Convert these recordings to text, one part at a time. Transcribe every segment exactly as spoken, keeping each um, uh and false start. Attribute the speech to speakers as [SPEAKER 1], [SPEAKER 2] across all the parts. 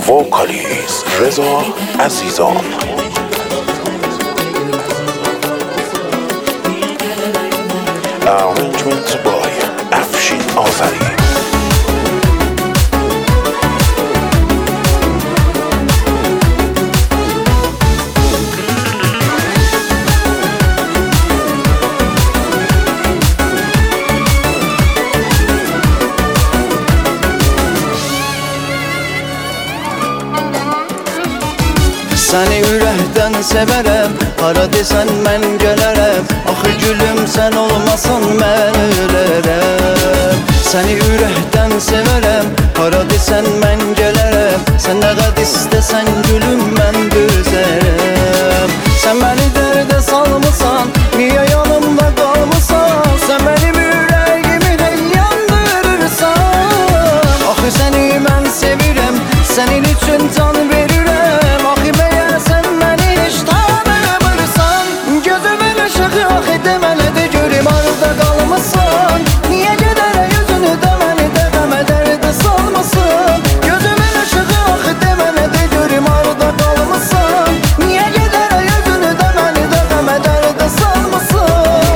[SPEAKER 1] Vocalist Reza Azizan. Arrangement by Afshin Azari.
[SPEAKER 2] Səni ürəkdən sevərəm, hara desən mən gələrəm. Axı gülüm sən olmasan mən ölərəm. Səni ürəkdən sevərəm, hara desən mən gələrəm. Sən nə qəd istəsən gülüm mən dözərəm. Sən məni dərdə salmısan, niyə yanımda qalmısan? Sən mənim ürəyimi də yandırırsan. Axı səni mən sevirəm, sənin üçün can verirəm. Axı məyər sən məni heç tanımırsan? Gözümün ışığı axı demənə də görüm arada qalmısan. Niyə gedərə yüzünü də məni də qəmə dərdə salmasın? Gözümün ışığı axı demənə də görüm arada qalmısan. Niyə gedərə yüzünü də məni də qəmə dərdə salmasın?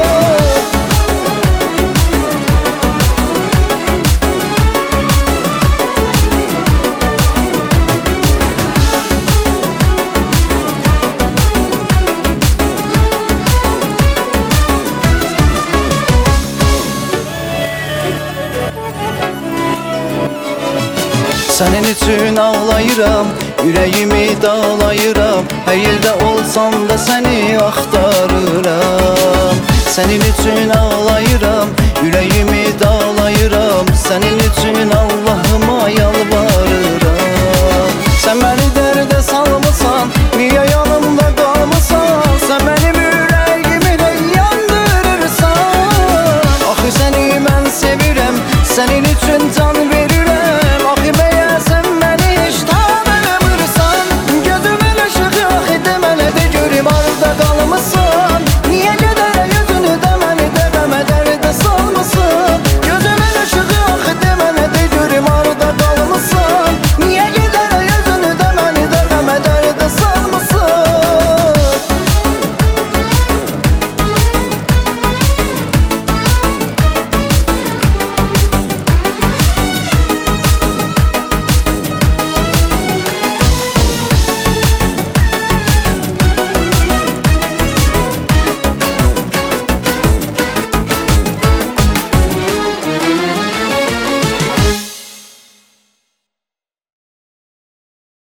[SPEAKER 2] Sənin üçün ağlayıram, ürəyimi dağlayıram. Hər yerdə olsam da səni axtarıram. Sənin üçün ağlayıram, ürəyimi dağlayıram. Sənin üçün Allahıma yalvarıram. Sən məni dərdə salmısan, niyə yanımda qalmısan? Sən mənim ürəyimi də yandırırsan. Axı səni mən sevirəm, sənin üçün can verirəm.